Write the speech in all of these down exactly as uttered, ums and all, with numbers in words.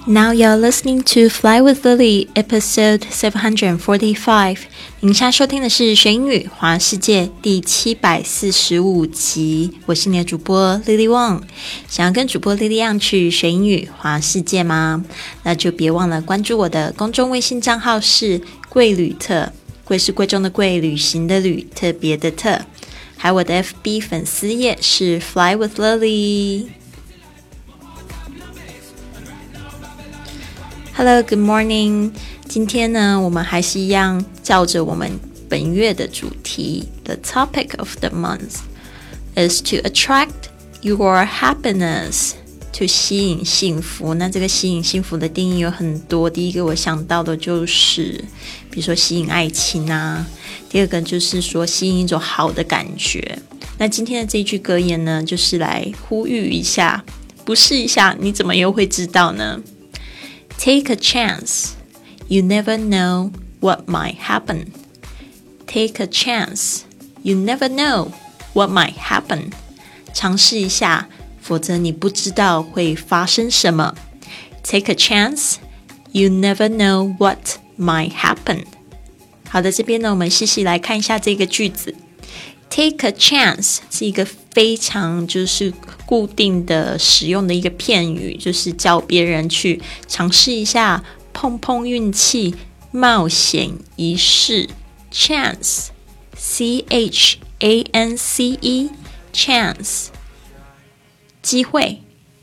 Now you're listening to Fly with Lily, episode seven forty-five. 您现在收听的是学英语华世界第七百四十五集。我是你的主播 Lily Wong。想要跟主播 Lily 一样去学英语华世界吗？那就别忘了关注我的公众微信账号是贵旅特，贵是贵重的贵，旅行的旅，特别的特。还有我的 F B 粉丝页是 Fly with Lily。Hello, good morning. 今天呢，我们还是一样照着我们本月的主题 The topic of the month is to attract your happiness, to 吸引幸福。那这个吸引幸福的定义有很多，第一个我想到的就是比如说吸引爱情啊，第二个就是说吸引一种好的感觉。那今天的这一句格言呢，就是来呼吁一下，不试一下你怎么又会知道呢？ Take a chance. You never know what might happen. Take a chance. You never know what might happen. 尝试一下，否则你不知道会发生什么。Take a chance. You never know what might happen. 好的，这边呢，我们细细来看一下这个句子。Take a chance 是一个非常就是固定的使用的一个片语，就是叫别人去尝试一下，碰碰运气，冒险一试。Chance, C H A N C E, chance, 机会。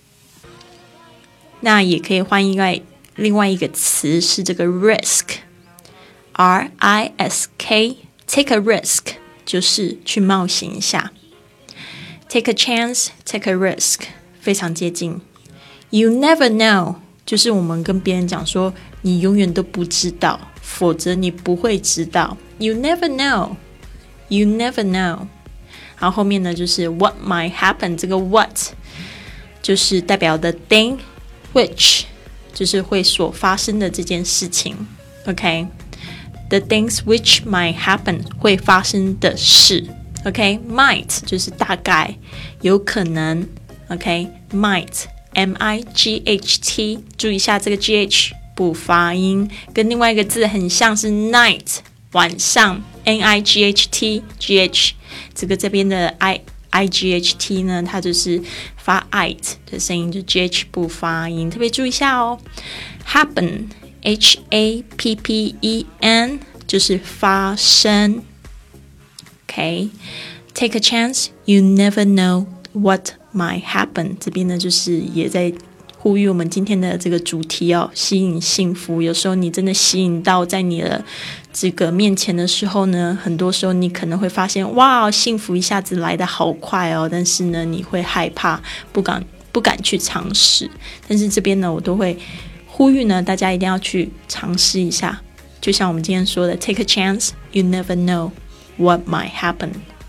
那也可以换一个另外一个词是这个 risk, R I S K, take a risk。就是去冒险一下。 Take a chance, take a risk 非常接近。 You never know 就是我们跟别人讲说你永远都不知道，否则你不会知道。 You never know, You never know 然后后面呢就是 what might happen， 这个 what 就是代表的 thing which 就是会所发生的这件事情。 OK，The things which might happen 会发生的事。 OK, might 就是大概，有可能。 OK, might, M I G H T 注意一下这个 G H 不发音，跟另外一个字很像是 night 晚上 N I G H T, G H 这个这边的 I, I G H T 呢，它就是发 it 的声音，就 G H 不发音，特别注意一下哦。 Happen H A P P E N 就是发生。 OK, take a chance, you never know what might happen。 这边呢就是也在呼吁我们今天的这个主题哦，吸引幸福。有时候你真的吸引到在你的这个面前的时候呢，很多时候你可能会发现哇，幸福一下子来得好快哦，但是呢你会害怕，不敢不敢去尝试。但是这边呢我都会呼吁呢，大家一定要去尝试一下，就像我们今天说的 Take a chance, you never know what might happen。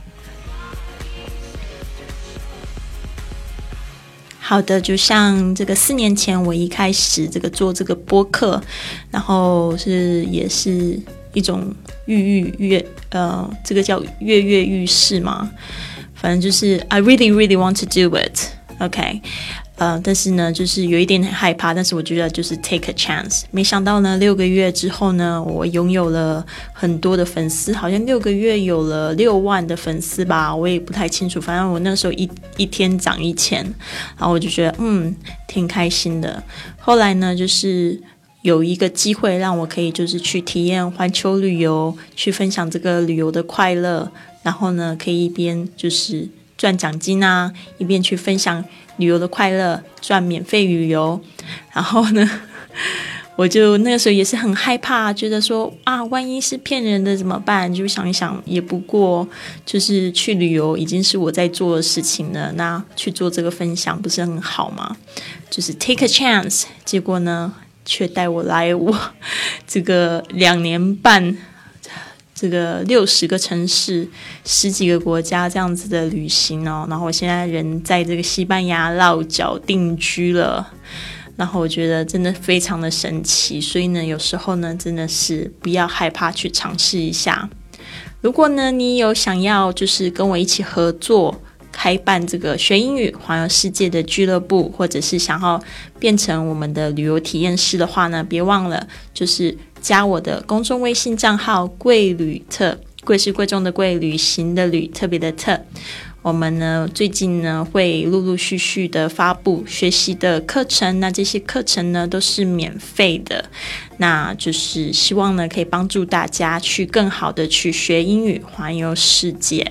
好的，就像这个四年前我一开始这个做这个播客，然后是也是一种跃跃跃呃，这个叫跃跃欲试嘛，反正就是 I really really want to do it。 OK，呃，但是呢就是有一点很害怕，但是我觉得就是 take a chance。 没想到呢六个月之后呢，我拥有了很多的粉丝，好像六个月有了六万的粉丝吧，我也不太清楚，反正我那时候一一天涨一千，然后我就觉得嗯挺开心的。后来呢就是有一个机会让我可以就是去体验环球旅游，去分享这个旅游的快乐，然后呢可以一边就是赚奖金啊，一边去分享旅游的快乐，赚免费旅游。然后呢我就那个时候也是很害怕，觉得说啊，万一是骗人的怎么办？就想一想，也不过就是去旅游已经是我在做的事情了，那去做这个分享不是很好吗？就是 take a chance， 结果呢却带我来我这个两年半这个六十个城市十几个国家这样子的旅行哦，然后我现在人在这个西班牙落脚定居了，然后我觉得真的非常的神奇。所以呢有时候呢真的是不要害怕去尝试一下。如果呢你有想要就是跟我一起合作开办这个学英语环游世界的俱乐部，或者是想要变成我们的旅游体验师的话呢，别忘了就是加我的公众微信账号贵旅特，贵是贵重的贵，旅行的旅，特别的特。我们呢最近呢会陆陆续续的发布学习的课程，那这些课程呢都是免费的，那就是希望呢可以帮助大家去更好的去学英语环游世界。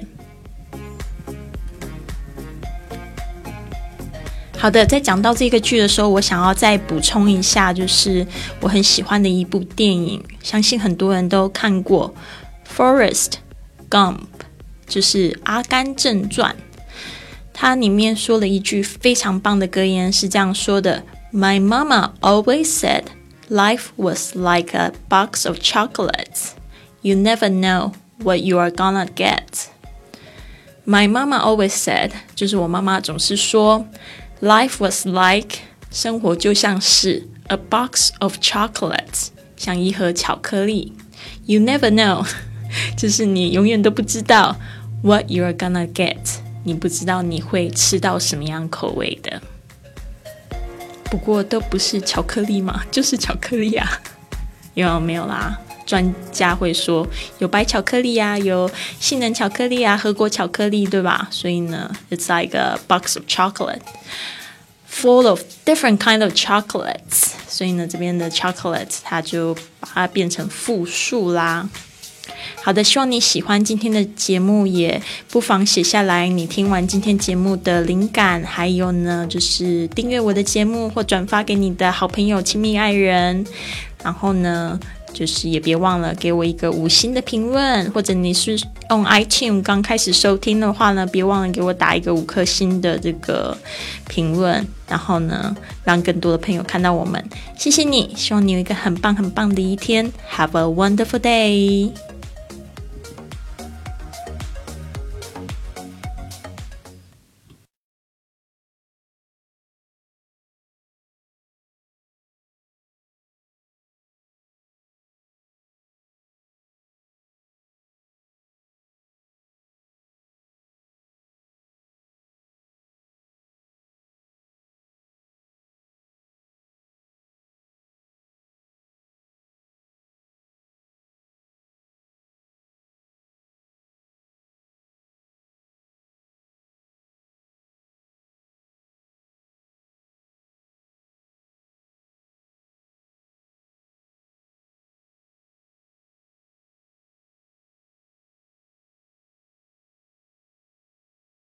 好的，在讲到这个剧的时候，我想要再补充一下，就是我很喜欢的一部电影，相信很多人都看过 Forrest Gump， 就是阿甘正传。它里面说了一句非常棒的格言，是这样说的 My mama always said life was like a box of chocolates. You never know what you are gonna get. My mama always said， 就是我妈妈总是说Life was like， 生活就像是 a box of chocolates， 像一盒巧克力。You never know， 就是你永远都不知道 what you're gonna get， 你不知道你会吃到什么样口味的。不过都不是巧克力嘛，就是巧克力啊。有没有啦？专家会说有白巧克力啊，有杏仁巧克力啊，和果巧克力，对吧？所以呢 it's like a box of chocolate full of different kind of chocolates， 所以呢这边的 chocolate 它就把它变成复数啦。好的，希望你喜欢今天的节目，也不妨写下来你听完今天节目的灵感，还有呢就是订阅我的节目或转发给你的好朋友亲密爱人，然后呢就是也别忘了给我一个五星的评论，或者你是用 iTunes 刚开始收听的话呢，别忘了给我打一个五颗星的这个评论，然后呢让更多的朋友看到我们。谢谢你，希望你有一个很棒很棒的一天。 Have a wonderful day.